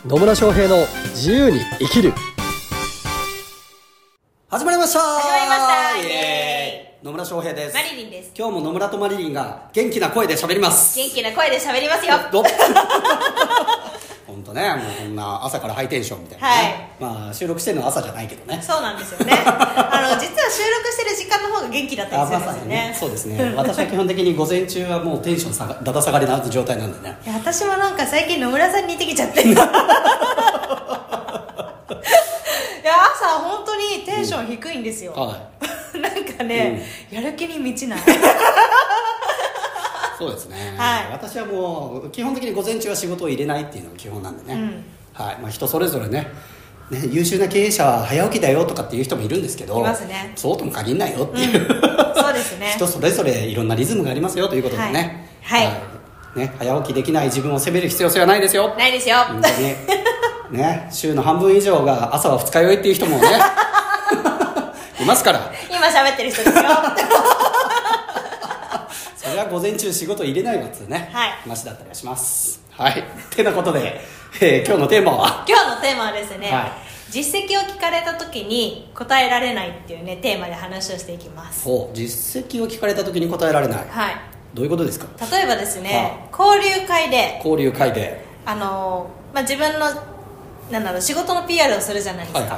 野村翔平の自由に生きる。始まりました。イエーイ。野村翔平です。 マリリンです。 今日も野村とマリリンが元気な声で喋ります。 元気な声で喋りますよ。 本当ね、もうこんな朝からハイテンションみたいな、ね。はい。まあ収録してるのは朝じゃないけどね。 そうなんですよね。実は収録してる時間の方が元気だったりするんですよね。 そうですね。私は基本的に午前中はもうテンションだだ下がりな状態なんでね。 いや、私もなんか最近野村さんに似てきちゃって。いや、朝本当にテンション低いんですよ。はい。なんかね、やる気に満ちない。 そうですね、 はい、 私はもう基本的に午前中は仕事を入れないっていうのが基本なんでね、はい、まあ、人それぞれ ね、優秀な経営者は早起きだよとかっていう人もいるんですけど、 いますね、 そうとも限らないよっていう、 そうですね、 人それぞれいろんなリズムがありますよということでね、 はいはいね、早起きできない自分を責める必要性はないですよ。 ないですよ、 本当にね、週の半分以上が朝は二日酔いっていう人もねいますから。 今喋ってる人ですよ。 それは午前中仕事入れないわっつうね、はい、話だったりはします。はいってなことで、今日のテーマはですね、はい、実績を聞かれた時に答えられないっていうねテーマで話をしていきます。 実績を聞かれた時に答えられない、はい、どういうことですか？ 例えばですね、交流会で自分の仕事の PR をするじゃないですか、はいはい、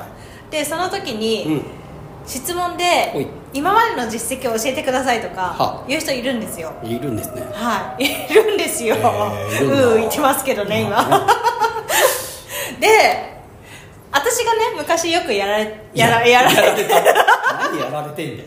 でその時に、質問で今までの実績を教えてくださいとか言う人いるんですよ。 いるんですね。 はい、いるんですよ。言ってますけどね今。で、私がね昔よくやられてた。何やられてんだよ。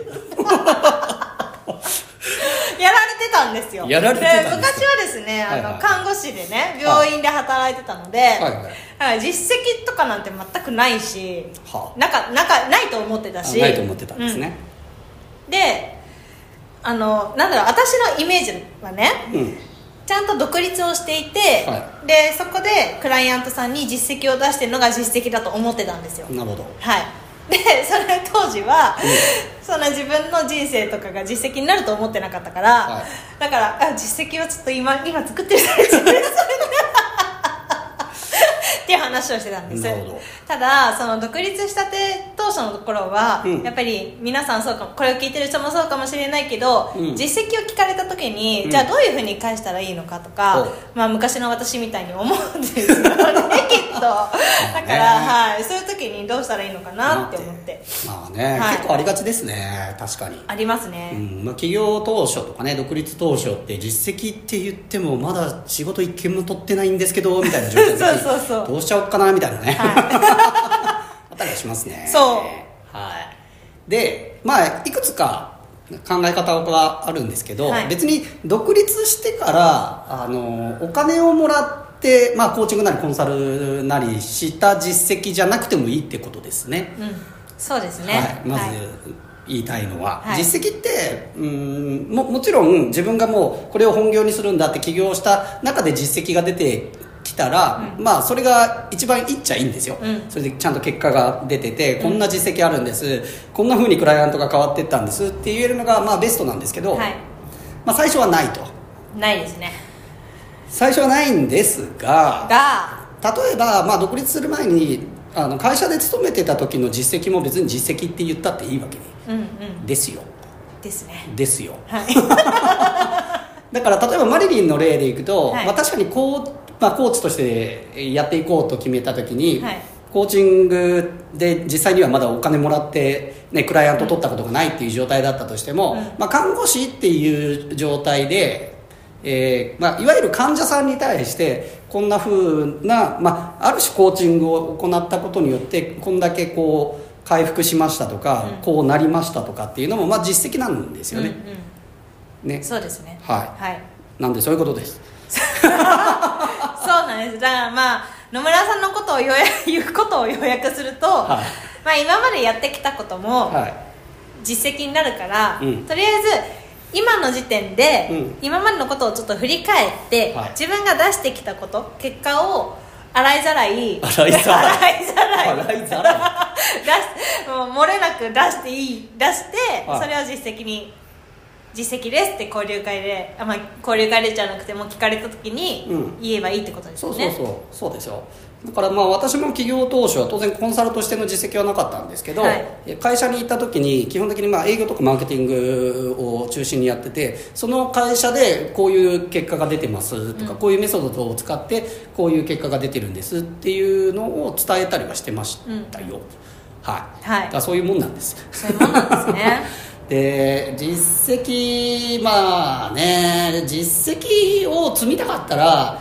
やられてたんですよ。 やられてたんですか？ 昔はですね、看護師でね病院で働いてたので、実績とかなんて全くないし、ないと思ってたし、 ないと思ってたんですね、 で、私のイメージはね、ちゃんと独立をしていて、でそこでクライアントさんに実績を出してるのが実績だと思ってたんですよ。 なるほど。 はい。でそれ当時は、その自分の人生とかが実績になると思ってなかったから、だから実績をちょっと今作ってる人ですっていう話をしてたんです。ただその独立したて当初のところは、やっぱり皆さんこれを聞いてる人もそうかもしれないけど、実績を聞かれた時に、じゃあどういうふうに返したらいいのかとか、昔の私みたいに思うんですよねきっと。だから、そういう時にどうしたらいいのかなって思って。 まあね、結構ありがちですね。確かにありますね、 企業当初とかね、独立当初って実績って言ってもまだ仕事一件も取ってないんですけどみたいな状態でそうどうしちゃおうかなみたいなね、あったりはしますね。 そう、 はい、で、いくつか考え方があるんですけど、別に独立してからお金をもらって、コーチングなりコンサルなりした実績じゃなくてもいいってことですね。 そうですね、 まず言いたいのは、実績ってもちろん自分がもうこれを本業にするんだって起業した中で実績が出てきたら、それが一番いっちゃいいんですよ、それでちゃんと結果が出てて、こんな実績あるんです、こんな風にクライアントが変わっていったんですって言えるのがベストなんですけど、最初はないと。 ないですね。 最初はないんですが、例えば、独立する前に会社で勤めてた時の実績も別に実績って言ったっていいわけですよ。ですね。ですよ、だから例えばマリリンの例でいくと、確かにコーチとしてやっていこうと決めた時に、コーチングで実際にはまだお金もらって、クライアント取ったことがないっていう状態だったとしても、看護師っていう状態で、いわゆる患者さんに対してこんな風な、ある種コーチングを行ったことによってこんだけこう回復しましたとか、こうなりましたとかっていうのも実績なんですよね。 そうですね。 なんでそういうことです。 そうなんです。だから野村さんのことを言うことを要約すると、今までやってきたことも実績になるから、とりあえず今の時点で、今までのことをちょっと振り返って、自分が出してきたこと結果を洗いざらいもう漏れなく出して、それを実績に実績ですって交流会で、交流会でじゃなくても聞かれた時に言えばいいってことですよね。 そうですよ。だから私も企業当初は当然コンサルとしての実績はなかったんですけど、会社に行った時に基本的に営業とかマーケティングを中心にやってて、その会社でこういう結果が出てますとか、こういうメソッドを使ってこういう結果が出てるんですっていうのを伝えたりはしてましたよ。だからそういうもんなんです。 そういうもんなんですね。 で実績実績を積みたかったら、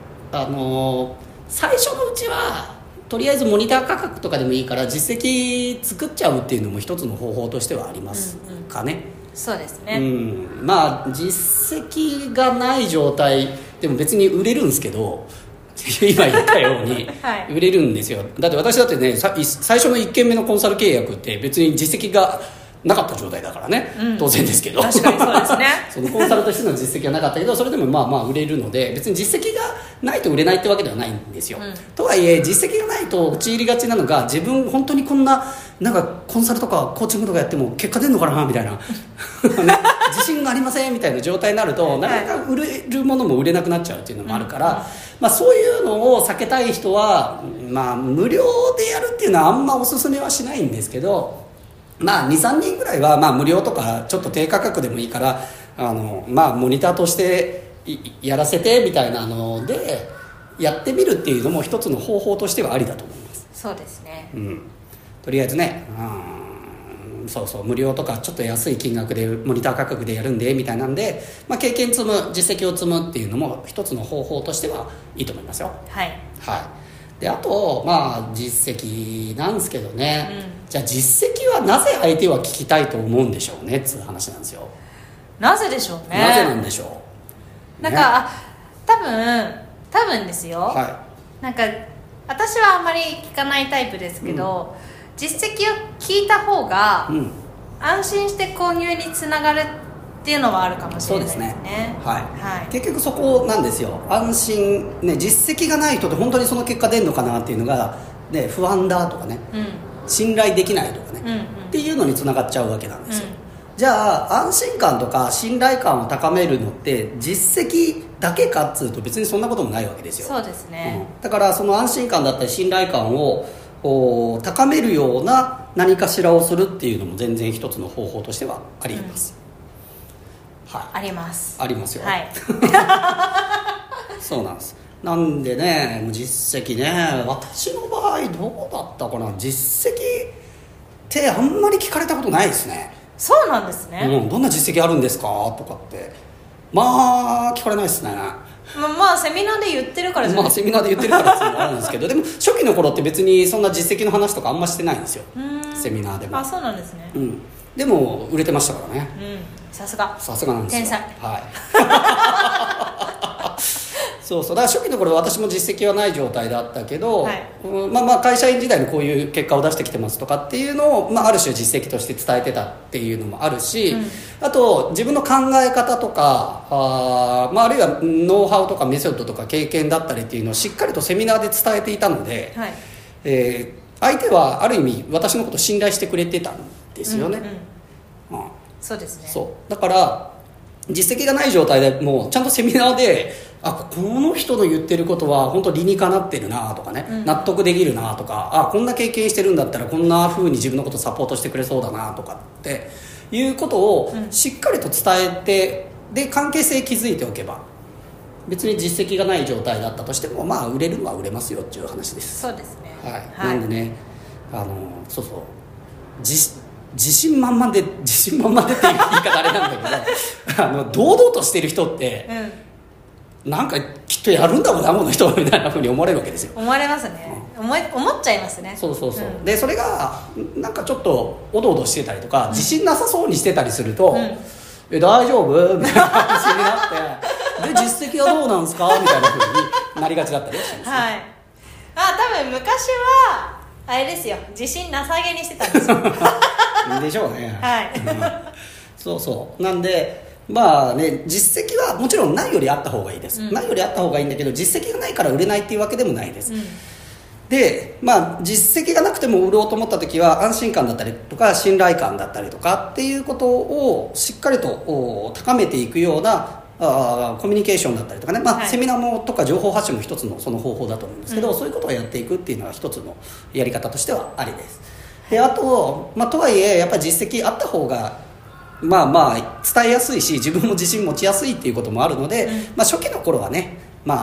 最初のうちはとりあえずモニター価格とかでもいいから実績作っちゃうっていうのも一つの方法としてはありますかね。 そうですね。 実績がない状態でも別に売れるんですけど今言ったように売れるんですよ。だって私だってね、最初の1件目のコンサル契約って別に実績がなかった状態だからね、当然ですけど、 確かにそうですねそのコンサルとしての実績はなかったけど、それでも売れるので、別に実績がないと売れないってわけではないんですよ、とはいえ実績がないと陥りがちなのが、自分本当にこんなコンサルとかコーチングとかやっても結果出るのかなみたいな自信がありませんみたいな状態になると、なかなか売れるものも売れなくなっちゃうっていうのもあるから、そういうのを避けたい人は、無料でやるっていうのはあんまおすすめはしないんですけど、2,3 人ぐらいは無料とかちょっと低価格でもいいからモニターとしてやらせてみたいなのでやってみるっていうのも一つの方法としてはありだと思います。 そうですね、 とりあえずね、無料とかちょっと安い金額でモニター価格でやるんでみたいなんで、経験積む、実績を積むっていうのも一つの方法としてはいいと思いますよ。であと実績なんですけどね、じゃあ実績はなぜ相手は聞きたいと思うんでしょうねっていう話なんですよ。 なぜでしょうね。 なぜなんでしょう、 多分ですよ、私はあんまり聞かないタイプですけど、実績を聞いた方が、安心して購入につながるっていうのはあるかもしれないですね。結局そこなんですよ。安心、実績がない人って本当にその結果出るのかなっていうのが、不安だとかね、信頼できないとかね、っていうのにつながっちゃうわけなんですよ。じゃあ安心感とか信頼感を高めるのって実績だけかっつうと別にそんなこともないわけですよ。 そうですね、 だからその安心感だったり信頼感を高めるような何かしらをするっていうのも全然一つの方法としてはあります、 ありますよ、そうなんです。なんでね、実績ね、私の場合どうだったかな、実績ってあんまり聞かれたことないですね。 そうなんですね、 どんな実績あるんですかとかって聞かれないですね。 セミナーで言ってるからじゃないセミナーで言ってるからっていうのがあるんですけどでも初期の頃って別にそんな実績の話とかあんましてないんですよ、セミナーでも。 そうなんですね、 でも売れてましたからね。 さすがなんですよ。 天才。 だから初期の頃私も実績はない状態だったけど、会社員時代にこういう結果を出してきてますとかっていうのを、ある種実績として伝えてたっていうのもあるし、あと自分の考え方とかあるいはノウハウとかメソッドとか経験だったりっていうのをしっかりとセミナーで伝えていたので、相手はある意味私のことを信頼してくれてたんですよね。 そうですね。 だから実績がない状態でもうちゃんとセミナーでこの人の言ってることは本当理にかなってるなとかね、納得できるなとか、こんな経験してるんだったらこんな風に自分のことサポートしてくれそうだなとかっていうことをしっかりと伝えて、で関係性築いておけば別に実績がない状態だったとしても売れるのは売れますよっていう話です。 そうですね、 なんでね、自信満々でっていう言い方あれなんだけど堂々としてる人って、きっとやるんだろうなこの人みたいな風に思われるわけですよ。 思われますね、思っちゃいますね。 でそれがちょっとおどおどしてたりとか、自信なさそうにしてたりすると、大丈夫みたいな感じになってで実績はどうなんですかみたいな風になりがちだったりしますね。 多分昔はあれですよ、自信なさげにしてたんですよでしょうね。なんで実績はもちろんないよりあった方がいいです、ないよりあった方がいいんだけど実績がないから売れないっていうわけでもないです、 で、実績がなくても売ろうと思った時は安心感だったりとか信頼感だったりとかっていうことをしっかりと高めていくようなコミュニケーションだったりとかね、セミナーもとか情報発信も一つのその方法だと思うんですけど、そういうことをやっていくっていうのは一つのやり方としてはありです。であと、とはいえやっぱり実績あった方が伝えやすいし自分も自信持ちやすいっていうこともあるので、初期の頃はね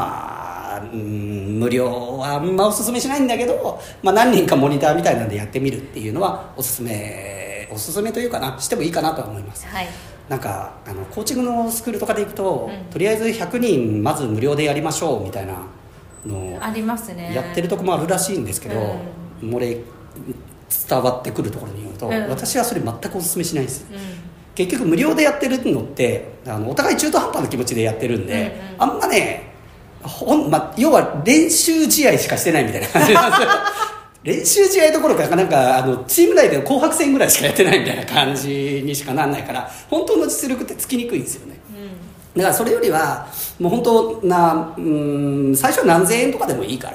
無料はあんまおすすめしないんだけど、何人かモニターみたいなんでやってみるっていうのはおすすめというかなしてもいいかなとは思います、なんかコーチングのスクールとかで行くと、とりあえず100人まず無料でやりましょうみたいなのありますね、 やってるとこもあるらしいんですけど、漏れ伝わってくるところによると、私はそれ全くおすすめしないです、結局無料でやってるのってお互い中途半端な気持ちでやってるんで、あんまね要は練習試合しかしてないみたいな感じなんですよ練習試合どころかなんかチーム内での紅白戦ぐらいしかやってないみたいな感じにしかなんないから本当の実力ってつきにくいんですよね、だからそれよりはもう本当最初は何千円とかでもいいから、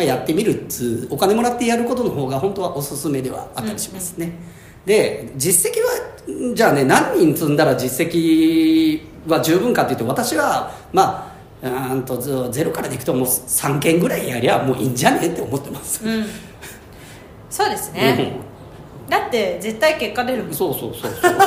やってみるお金もらってやることの方が本当はおすすめではあったりしますね、で実績はじゃあね何人積んだら実績は十分かっていうと、私はゼロからでいくともう3件ぐらいやりゃもういいんじゃねって思ってます、 そうですね、だって絶対結果出るもん。 そう絶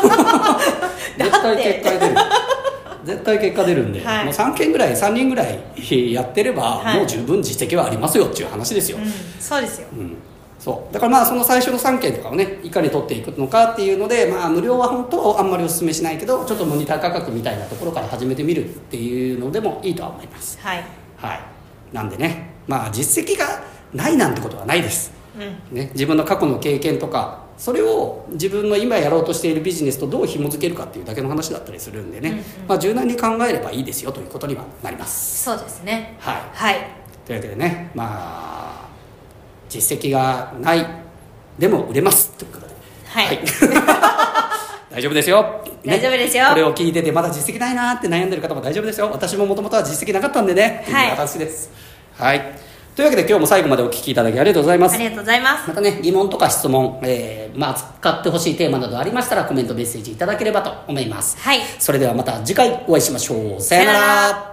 対結果出るんで、もう3件ぐらい3人ぐらいやってれば、もう十分実績はありますよっていう話ですよ、 そうですよ、 そうだからその最初の3件とかをねいかに取っていくのかっていうので、無料は本当はあんまりお勧めしないけど、ちょっとモニター価格みたいなところから始めてみるっていうのでもいいとは思います。なんでね、実績がないなんてことはないです、自分の過去の経験とかそれを自分の今やろうとしているビジネスとどう紐づけるかっていうだけの話だったりするんでね、柔軟に考えればいいですよということにはなります。 そうですね、 というわけでね、実績がないでも売れますということで、大丈夫ですよ、 大丈夫ですよ、 これを聞いててまだ実績ないなって悩んでる方も大丈夫ですよ。私ももともとは実績なかったんでね、っていう話です。というわけで今日も最後までお聞きいただきありがとうございます。 ありがとうございます。 またね疑問とか質問、使ってほしいテーマなどありましたらコメントメッセージいただければと思います。それではまた次回お会いしましょう。さよなら。